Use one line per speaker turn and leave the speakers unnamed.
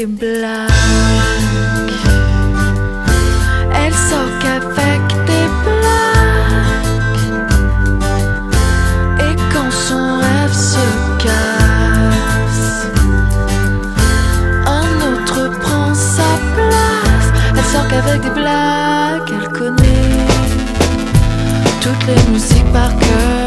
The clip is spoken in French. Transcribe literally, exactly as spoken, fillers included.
blagues. Elle sort qu'avec des blagues. Et quand son rêve se casse, un autre prend sa place. Elle sort qu'avec des blagues. Elle connaît toutes les musiques par cœur.